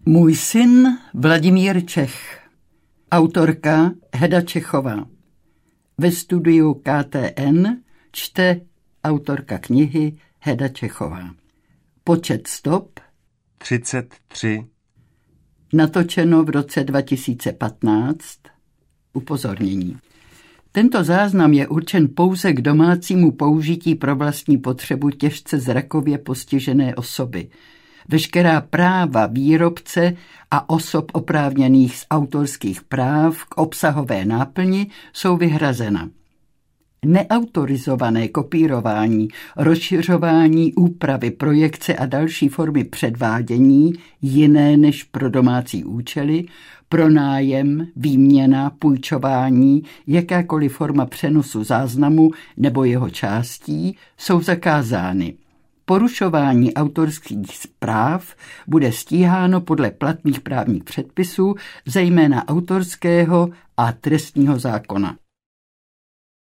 Můj syn Vladimír Čech. Autorka Heda Čechová. Ve studiu KTN čte autorka knihy Heda Čechová. Počet stop 33. Natočeno v roce 2015. Upozornění. Tento záznam je určen pouze k domácímu použití pro vlastní potřebu těžce zrakově postižené osoby. Veškerá práva výrobce a osob oprávněných z autorských práv k obsahové náplni jsou vyhrazena. Neautorizované kopírování, rozšiřování, úpravy, projekce a další formy předvádění, jiné než pro domácí účely, pronájem, výměna, půjčování, jakákoliv forma přenosu záznamu nebo jeho částí jsou zakázány. Porušování autorských práv bude stíháno podle platných právních předpisů, zejména autorského a trestního zákona.